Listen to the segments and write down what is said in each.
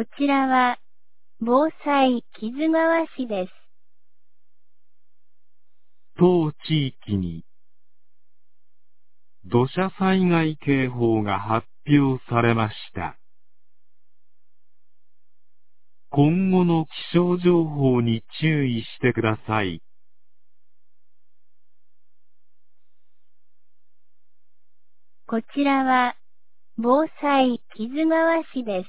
こちらは、防災木津川市です。 当地域に土砂災害警報が発表されました。今後の気象情報に注意してください。 こちらは、防災木津川市です。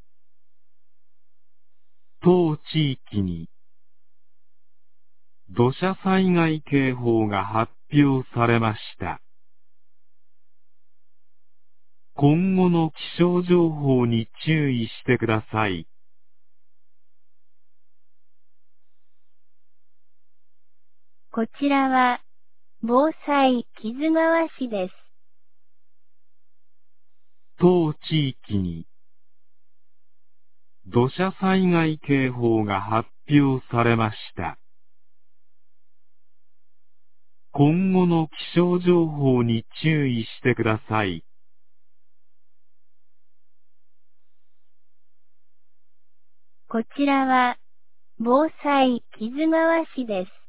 当地域に土砂災害警報が発表されました。今後の気象情報に注意してください。 こちらは、防災木津川市です。 当地域に土砂災害警報が発表されました。今後の気象情報に注意してください。 こちらは、防災木津川市です。